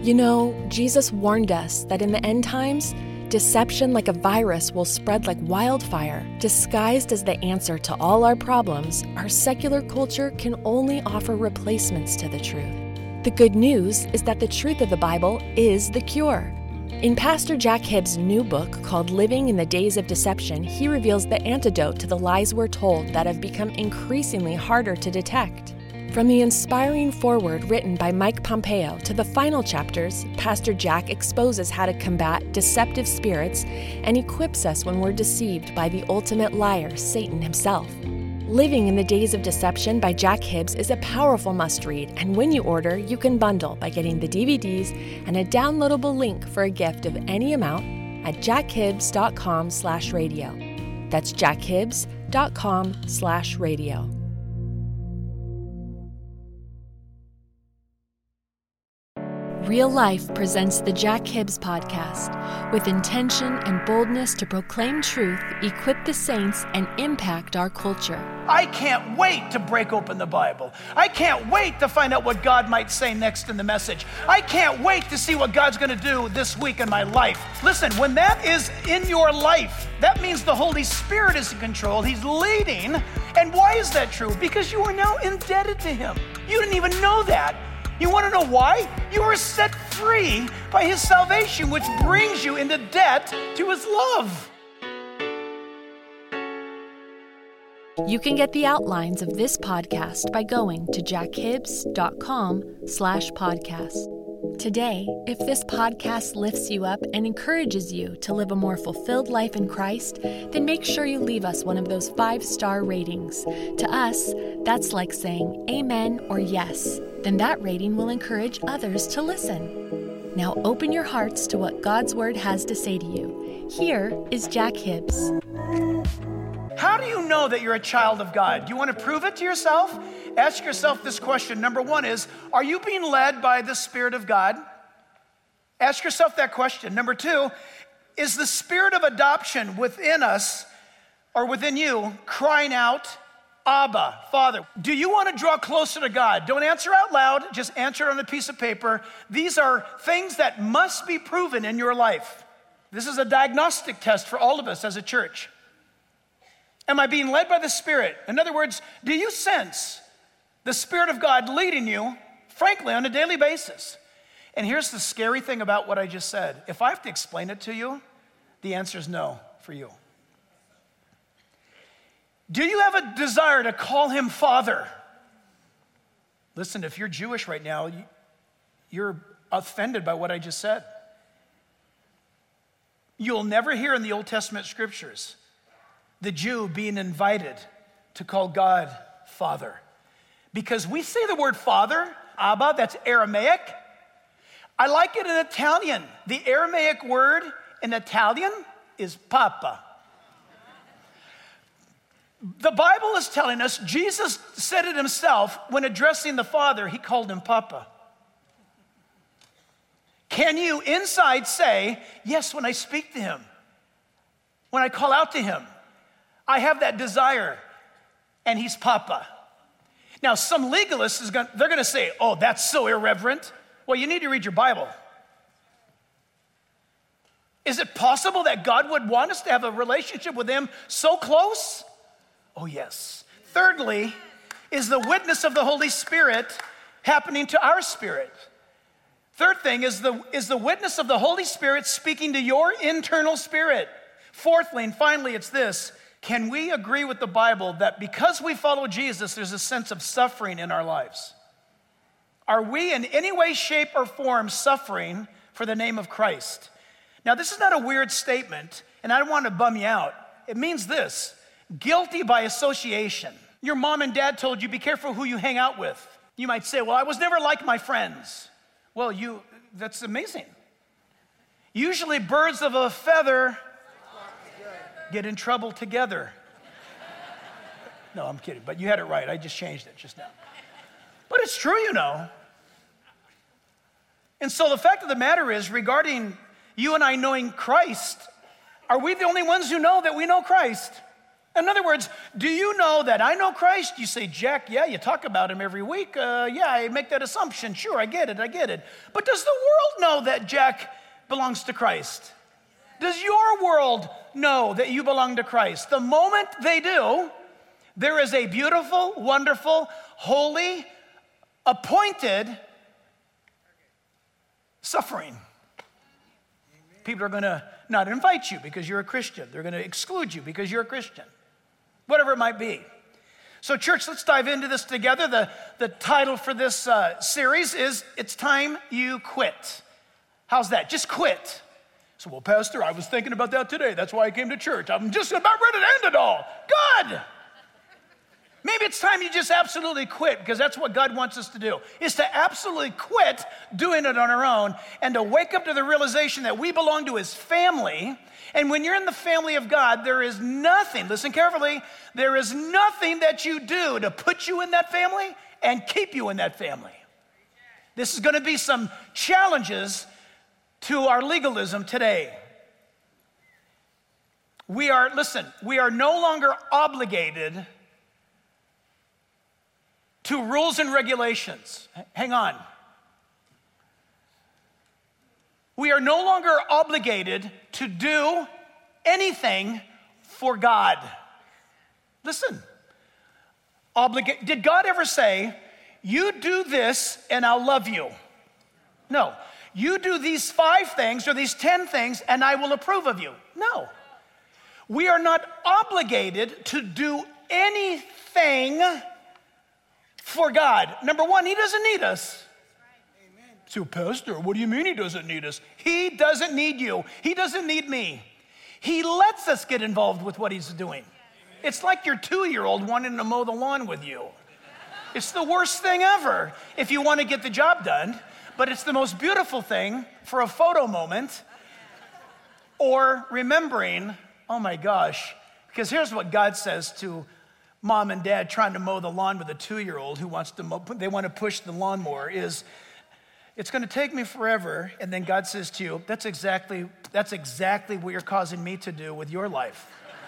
You know, Jesus warned us that in the end times, deception like a virus will spread like wildfire. Disguised as the answer to all our problems, our secular culture can only offer replacements to the truth. The good news is that the truth of the Bible is the cure. In Pastor Jack Hibbs' new book called Living in the Days of Deception, he reveals the antidote to the lies we're told that have become increasingly harder to detect. From the inspiring foreword written by Mike Pompeo to the final chapters, Pastor Jack exposes how to combat deceptive spirits and equips us when we're deceived by the ultimate liar, Satan himself. Living in the Days of Deception by Jack Hibbs is a powerful must-read, and when you order, you can bundle by getting the DVDs and a downloadable link for a gift of any amount at jackhibbs.com/radio. That's jackhibbs.com/radio. Real Life presents the Jack Hibbs Podcast, with intention and boldness to proclaim truth, equip the saints, and impact our culture. I can't wait to break open the Bible. I can't wait to find out what God might say next in the message. I can't wait to see what God's going to do this week in my life. Listen, when that is in your life, that means the Holy Spirit is in control. He's leading. And why is that true? Because you are now indebted to Him. You didn't even know that. You want to know why? You are set free by His salvation, which brings you into debt to His love. You can get the outlines of this podcast by going to jackhibbs.com/podcast. Today, if this podcast lifts you up and encourages you to live a more fulfilled life in Christ, then make sure you leave us one of those 5-star ratings. To us, that's like saying amen or yes. Then that rating will encourage others to listen. Now open your hearts to what God's Word has to say to you. Here is Jack Hibbs. How do you know that you're a child of God? You want to prove it to yourself? Ask yourself this question. Number one is, are you being led by the Spirit of God? Ask yourself that question. Number two, is the spirit of adoption within us or within you crying out, Abba, Father? Do you want to draw closer to God? Don't answer out loud, just answer it on a piece of paper. These are things that must be proven in your life. This is a diagnostic test for all of us as a church. Am I being led by the Spirit? In other words, do you sense the Spirit of God leading you, frankly, on a daily basis? And here's the scary thing about what I just said. If I have to explain it to you, the answer is no for you. Do you have a desire to call Him Father? Listen, if you're Jewish right now, you're offended by what I just said. You'll never hear in the Old Testament scriptures the Jew being invited to call God Father. Because we say the word Father, Abba, that's Aramaic. I like it in Italian. The Aramaic word in Italian is Papa. The Bible is telling us, Jesus said it Himself when addressing the Father, He called Him Papa. Can you inside say, yes, when I speak to Him, when I call out to Him, I have that desire, and He's Papa. Now, some legalists, they're going to say, oh, that's so irreverent. Well, you need to read your Bible. Is it possible that God would want us to have a relationship with Him so close? Oh, yes. Thirdly, is the witness of the Holy Spirit happening to our spirit? Third thing is the witness of the Holy Spirit speaking to your internal spirit. Fourthly, and finally, it's this. Can we agree with the Bible that because we follow Jesus, there's a sense of suffering in our lives? Are we in any way, shape, or form suffering for the name of Christ? Now, this is not a weird statement, and I don't want to bum you out. It means this: guilty by association. Your mom and dad told you, be careful who you hang out with. You might say, well, I was never like my friends. Well, that's amazing. Usually birds of a feather get in trouble together. No, I'm kidding, but you had it right. I just changed it just now. But it's true, you know. And so the fact of the matter is, regarding you and I knowing Christ, are we the only ones who know that we know Christ? In other words, do you know that I know Christ? You say, Jack, yeah, you talk about him every week. Yeah, I make that assumption. Sure, I get it. But does the world know that Jack belongs to Christ? Does your world know that you belong to Christ? The moment they do, there is a beautiful, wonderful, holy, appointed suffering. People are going to not invite you because you're a Christian. They're going to exclude you because you're a Christian. Whatever it might be. So church, let's dive into this together. The title for this series is, It's Time You Quit. How's that? Just quit. So, well, Pastor, I was thinking about that today. That's why I came to church. I'm just about ready to end it all. Good. Maybe it's time you just absolutely quit, because that's what God wants us to do, is to absolutely quit doing it on our own and to wake up to the realization that we belong to his family. And when you're in the family of God, there is nothing, listen carefully, there is nothing that you do to put you in that family and keep you in that family. This is going to be some challenges to our legalism today. We are no longer obligated to rules and regulations. Hang on. We are no longer obligated to do anything for God. Listen. Did God ever say, you do this and I'll love you? No. You do these 5 things or these 10 things and I will approve of you. No. We are not obligated to do anything for God. Number one, he doesn't need us. Amen. So, Pastor, what do you mean he doesn't need us? He doesn't need you. He doesn't need me. He lets us get involved with what he's doing. Amen. It's like your 2-year-old wanting to mow the lawn with you. It's the worst thing ever if you want to get the job done, but it's the most beautiful thing for a photo moment or remembering, oh my gosh, because here's what God says to mom and dad trying to mow the lawn with a 2-year-old who wants to they want to push the lawnmower is, it's going to take me forever. And then God says to you, that's exactly what you're causing me to do with your life.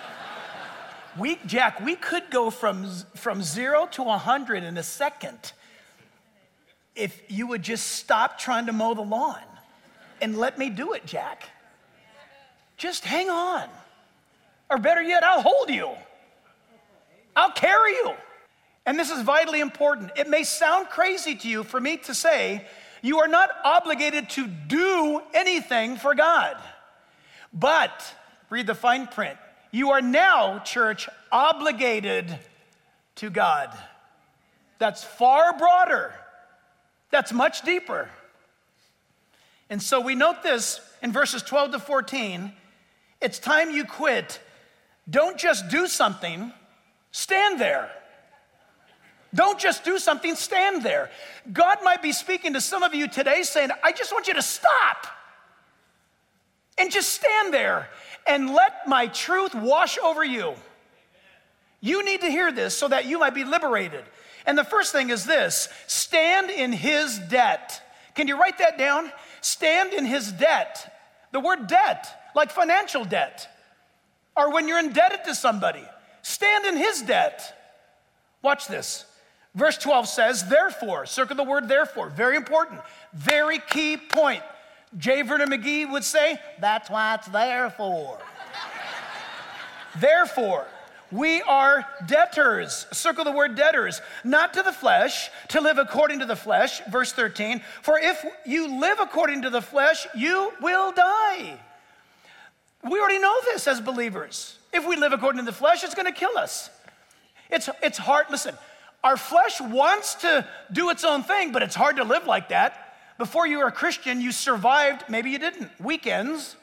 Jack, we could go from 0 to 100 in a second if you would just stop trying to mow the lawn and let me do it, Jack. Just hang on. Or better yet, I'll hold you. I'll carry you. And this is vitally important. It may sound crazy to you for me to say, you are not obligated to do anything for God. But, read the fine print, you are now, church, obligated to God. That's far broader. That's much deeper. And so we note this in verses 12 to 14. It's time you quit. Don't just do something. Stand there. Don't just do something, stand there. God might be speaking to some of you today saying, I just want you to stop and just stand there and let my truth wash over you. You need to hear this so that you might be liberated. And the first thing is this, stand in his debt. Can you write that down? Stand in his debt. The word debt, like financial debt, or when you're indebted to somebody. Stand in his debt. Watch this. Verse 12 says, therefore, circle the word therefore, very important, very key point. J. Vernon McGee would say, that's why it's there for. Therefore, we are debtors, circle the word debtors, not to the flesh, to live according to the flesh, verse 13, for if you live according to the flesh, you will die. We already know this as believers. If we live according to the flesh, it's going to kill us. It's hard. Listen, our flesh wants to do its own thing, but it's hard to live like that. Before you were a Christian, you survived, maybe you didn't, weekends.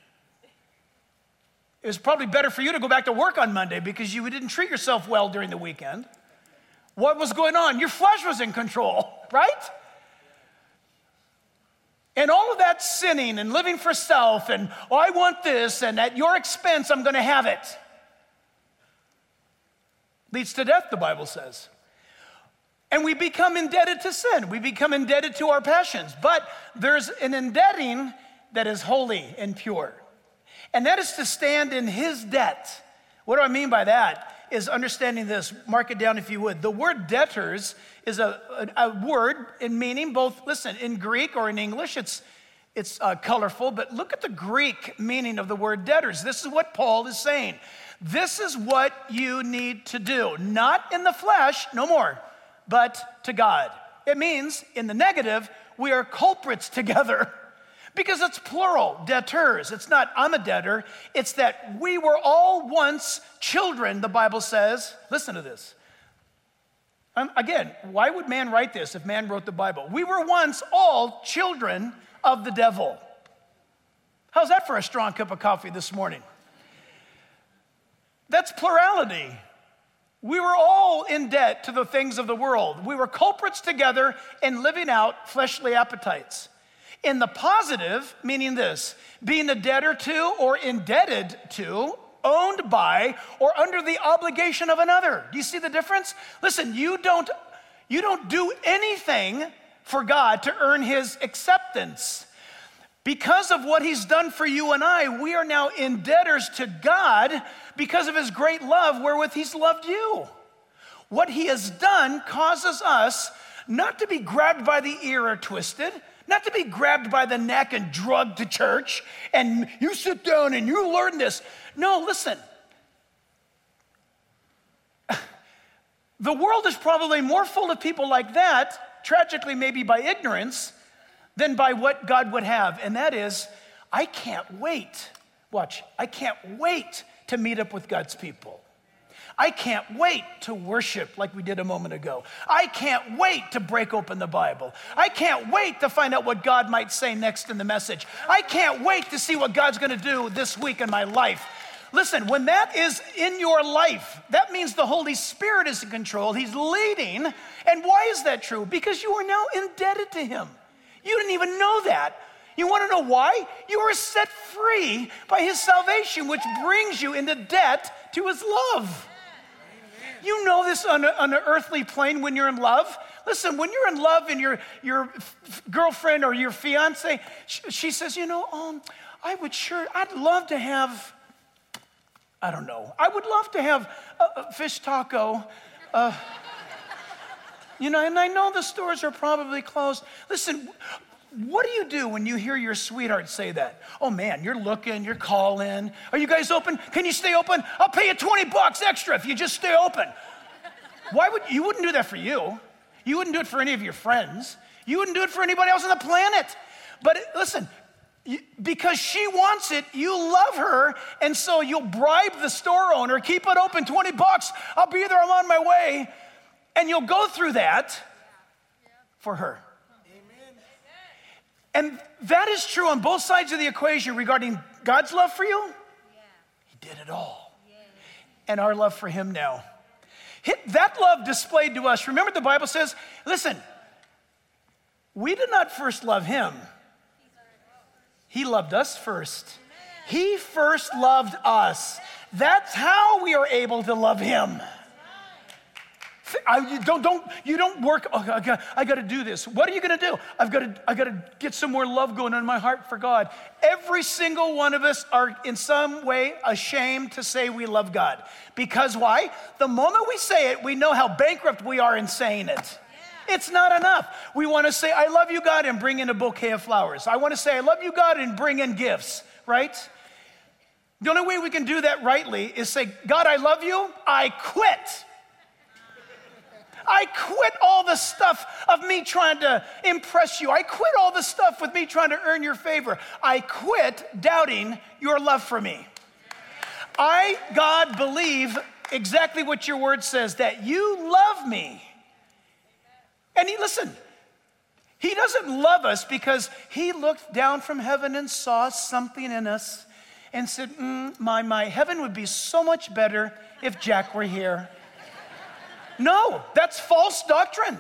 It was probably better for you to go back to work on Monday because you didn't treat yourself well during the weekend. What was going on? Your flesh was in control, right? And all of that sinning and living for self and, oh, I want this, and at your expense, I'm going to have it, leads to death, the Bible says. And we become indebted to sin. We become indebted to our passions. But there's an indebting that is holy and pure. And that is to stand in his debt. What do I mean by that? Is understanding this, mark it down if you would. The word debtors is a word in meaning both, listen, in Greek or in English, it's colorful, but look at the Greek meaning of the word debtors. This is what Paul is saying. This is what you need to do, not in the flesh, no more, but to God. It means, in the negative, we are culprits together. Because it's plural, debtors. It's not I'm a debtor. It's that we were all once children, the Bible says. Listen to this. Again, why would man write this if man wrote the Bible? We were once all children of the devil. How's that for a strong cup of coffee this morning? That's plurality. We were all in debt to the things of the world. We were culprits together in living out fleshly appetites. In the positive, meaning this, being a debtor to or indebted to, owned by, or under the obligation of another. Do you see the difference? Listen, you don't do anything for God to earn his acceptance. Because of what he's done for you and I, we are now indebtors to God because of his great love wherewith he's loved you. What he has done causes us not to be grabbed by the ear or twisted, not to be grabbed by the neck and drugged to church, and you sit down and you learn this. No, listen. The world is probably more full of people like that, tragically maybe by ignorance, than by what God would have. And that is, I can't wait. Watch, I can't wait to meet up with God's people. I can't wait to worship like we did a moment ago. I can't wait to break open the Bible. I can't wait to find out what God might say next in the message. I can't wait to see what God's gonna do this week in my life. Listen, when that is in your life, that means the Holy Spirit is in control. He's leading. And why is that true? Because you are now indebted to him. You didn't even know that. You want to know why? You are set free by his salvation, which brings you into debt to his love. You know this on an earthly plane when you're in love. Listen, when you're in love and your girlfriend or your fiance, she says, I'd love to have, I would love to have a fish taco. And I know the stores are probably closed. Listen, what do you do when you hear your sweetheart say that? Oh man, you're looking, you're calling. Are you guys open? Can you stay open? I'll pay you $20 extra if you just stay open. You wouldn't do that for you. You wouldn't do it for any of your friends. You wouldn't do it for anybody else on the planet. But listen, because she wants it, you love her, and so you'll bribe the store owner, keep it open, $20, I'll be there, I'm on my way. And you'll go through that for her. And that is true on both sides of the equation regarding God's love for you. He did it all. And our love for him now. That love displayed to us. Remember the Bible says, listen, we did not first love him. He loved us first. He first loved us. That's how we are able to love him. You don't work, I got to do this. What are you going to do? I got to get some more love going on in my heart for God. Every single one of us are in some way ashamed to say we love God. Because why? The moment we say it, we know how bankrupt we are in saying it. It's not enough. We want to say, I love you, God, and bring in a bouquet of flowers. I want to say, I love you, God, and bring in gifts, right? The only way we can do that rightly is say, God, I love you, I quit. I quit all the stuff of me trying to impress you. I quit all the stuff with me trying to earn your favor. I quit doubting your love for me. I, God, believe exactly what your word says, that you love me. And he doesn't love us because he looked down from heaven and saw something in us and said, my, heaven would be so much better if Jack were here. No, that's false doctrine.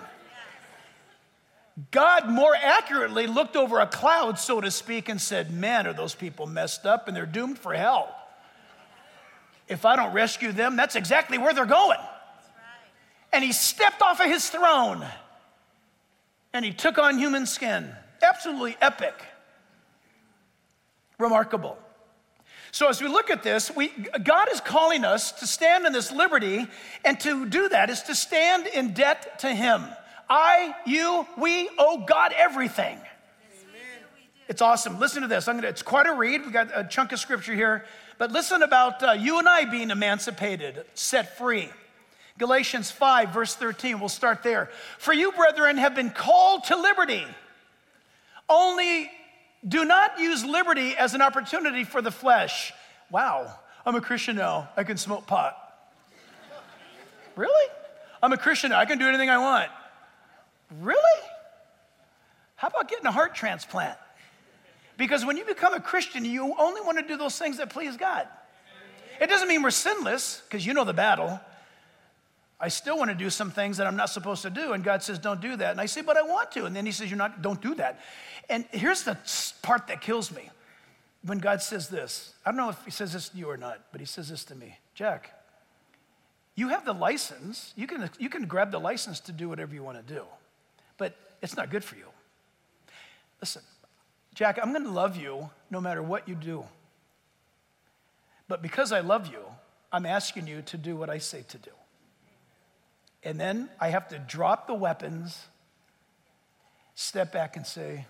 God more accurately looked over a cloud, so to speak, and said, man, are those people messed up and they're doomed for hell. If I don't rescue them, that's exactly where they're going. And he stepped off of his throne and he took on human skin. Absolutely epic. Remarkable. So as we look at this, God is calling us to stand in this liberty, and to do that is to stand in debt to him. I, you, we owe God everything. It's awesome. Listen to this. It's quite a read. We've got a chunk of scripture here. But listen about you and I being emancipated, set free. Galatians 5, verse 13. We'll start there. For you, brethren, have been called to liberty. Only do not use liberty as an opportunity for the flesh. Wow, I'm a Christian now. I can smoke pot. Really? I'm a Christian now. I can do anything I want. Really? How about getting a heart transplant? Because when you become a Christian, you only want to do those things that please God. It doesn't mean we're sinless, because you know the battle. I still want to do some things that I'm not supposed to do, and God says, don't do that. And I say, but I want to. And then he says, don't do that. And here's the part that kills me. When God says this, I don't know if he says this to you or not, but he says this to me. Jack, you have the license. You can grab the license to do whatever you want to do, but it's not good for you. Listen, Jack, I'm going to love you no matter what you do. But because I love you, I'm asking you to do what I say to do. And then I have to drop the weapons, step back and say,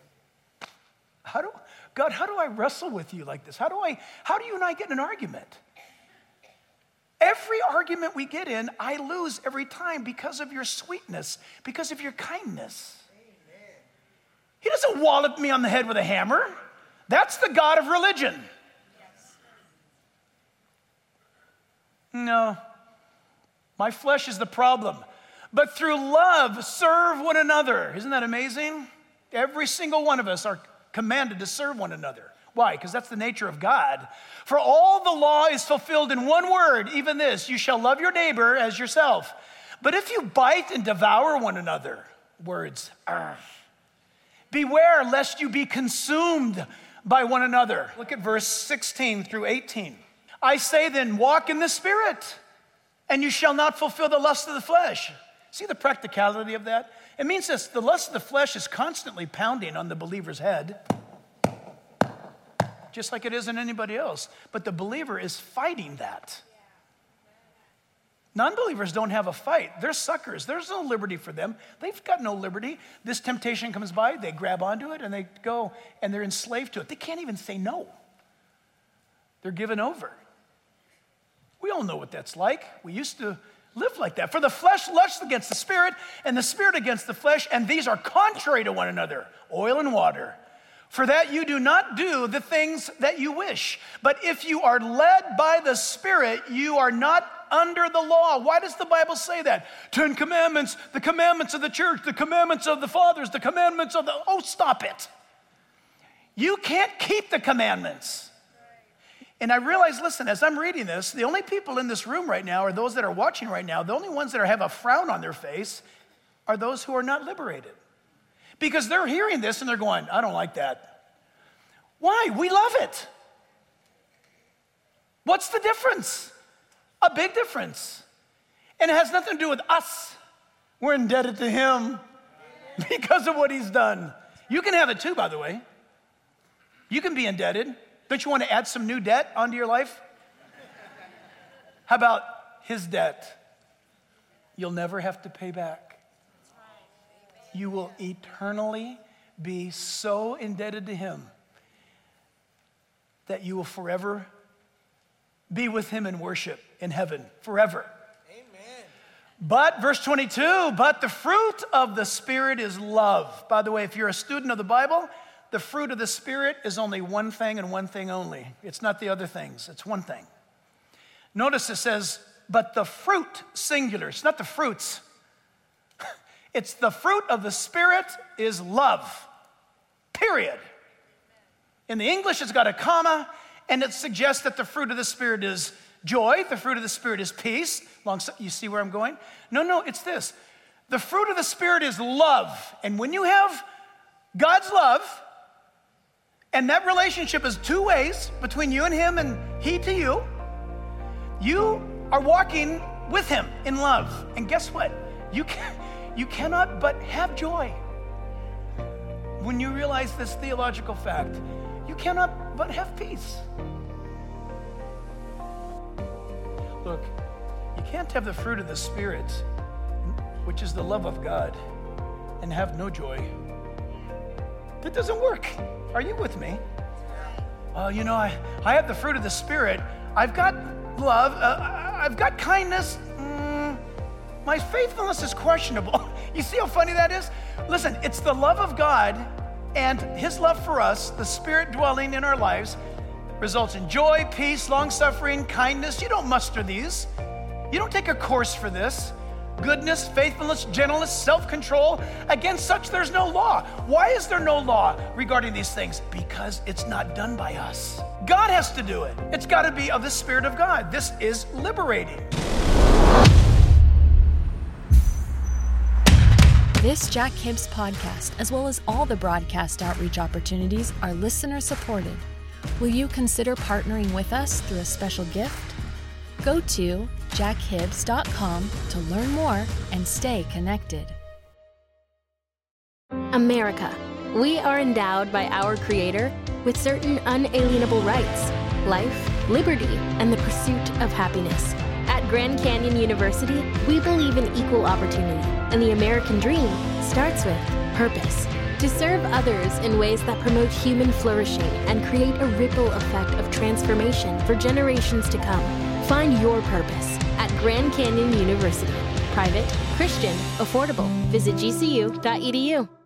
God, how do I wrestle with you like this? How do you and I get in an argument? Every argument we get in, I lose every time because of your sweetness, because of your kindness. Amen. He doesn't wallop me on the head with a hammer. That's the God of religion. Yes. No, my flesh is the problem. But through love, serve one another. Isn't that amazing? Every single one of us are commanded to serve one another. Why? Because that's the nature of God. For all the law is fulfilled in one word, even this, you shall love your neighbor as yourself. But if you bite and devour one another, words, beware lest you be consumed by one another. Look at verse 16 through 18. I say then, walk in the Spirit, and you shall not fulfill the lust of the flesh. See the practicality of that? It means this, the lust of the flesh is constantly pounding on the believer's head, just like it is in anybody else. But the believer is fighting that. Non-believers don't have a fight. They're suckers. There's no liberty for them. They've got no liberty. This temptation comes by, they grab onto it, and they go, and they're enslaved to it. They can't even say no. They're given over. We all know what that's like. We used to live like that. For the flesh lusts against the Spirit, and the Spirit against the flesh, and these are contrary to one another, oil and water. For that you do not do the things that you wish. But if you are led by the Spirit, you are not under the law. Why does the Bible say that? 10 commandments, the commandments of the church, the commandments of the fathers, the commandments of the... Oh, stop it. You can't keep the commandments. And I realize, listen, as I'm reading this, the only people in this room right now, or those that are watching right now, the only ones that have a frown on their face are those who are not liberated. Because they're hearing this and they're going, I don't like that. Why? We love it. What's the difference? A big difference. And it has nothing to do with us. We're indebted to him because of what he's done. You can have it too, by the way. You can be indebted. Don't you want to add some new debt onto your life? How about his debt? You'll never have to pay back. You will eternally be so indebted to him that you will forever be with him in worship in heaven, forever. Amen. But, verse 22, but the fruit of the Spirit is love. By the way, if you're a student of the Bible, the fruit of the Spirit is only one thing and one thing only. It's not the other things, it's one thing. Notice it says, but the fruit, singular. It's not the fruits. It's the fruit of the Spirit is love, period. In the English, it's got a comma, and it suggests that the fruit of the Spirit is joy. The fruit of the Spirit is peace. You see where I'm going? No, it's this. The fruit of the Spirit is love. And when you have God's love, and that relationship is two ways between you and him and he to you, you are walking with him in love. And guess what? You cannot but have joy. When you realize this theological fact, you cannot but have peace. Look, you can't have the fruit of the Spirit, which is the love of God, and have no joy. That doesn't work. Are you with me? I have the fruit of the Spirit. I've got love. I've got kindness. My faithfulness is questionable. You see how funny that is? Listen, it's the love of God and His love for us, the Spirit dwelling in our lives, results in joy, peace, long-suffering, kindness. You don't muster these. You don't take a course for this. Goodness, faithfulness, gentleness, self-control. Against such there's no law. Why is there no law regarding these things? Because it's not done by us. God has to do it. It's got to be of the Spirit of God. This is liberating. This Jack Hibbs podcast, as well as all the broadcast outreach opportunities, are listener supported. Will you consider partnering with us through a special gift? Go to jackhibbs.com to learn more and stay connected. America. We are endowed by our Creator with certain unalienable rights: life, liberty, and the pursuit of happiness. At Grand Canyon University, we believe in equal opportunity, and the American dream starts with purpose. To serve others in ways that promote human flourishing and create a ripple effect of transformation for generations to come. Find your purpose at Grand Canyon University. Private, Christian, affordable. Visit gcu.edu.